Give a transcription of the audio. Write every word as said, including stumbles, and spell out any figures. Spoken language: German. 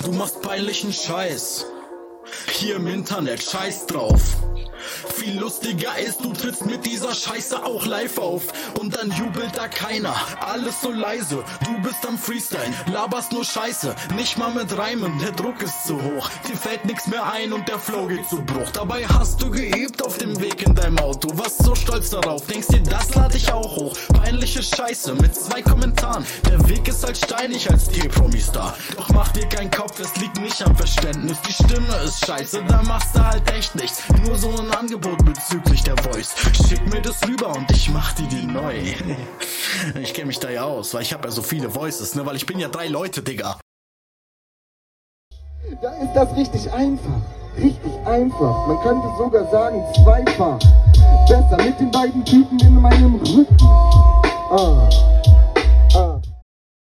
Du machst peinlichen Scheiß hier im Internet, scheiß drauf. Viel lustiger ist, du trittst mit dieser Scheiße auch live auf und dann jubelt da keiner, alles so leise, du bist am Freestyle, laberst nur Scheiße, nicht mal mit Reimen, der Druck ist zu hoch, dir fällt nix mehr ein und der Flow geht zu Bruch. Dabei hast du geübt auf dem Weg in deinem Auto, warst so stolz darauf, denkst dir, das lade ich auch hoch. Peinliche Scheiße mit zwei Kommentaren, der Weg ist halt steinig als T-Promi-Star. Doch mach dir keinen Kopf, es liegt nicht am Verständnis, die Stimme ist scheiße, da machst du halt echt nichts, nur so ein Angebot bezüglich der Voice. Schick mir das rüber und ich mach die die neu. Ich kenn mich da ja aus, weil ich hab ja so viele Voices, ne, weil ich bin ja drei Leute, Digga. Da ist das richtig einfach, richtig einfach. Man könnte sogar sagen zweifach. Besser mit den beiden Typen in meinem Rücken. Ah.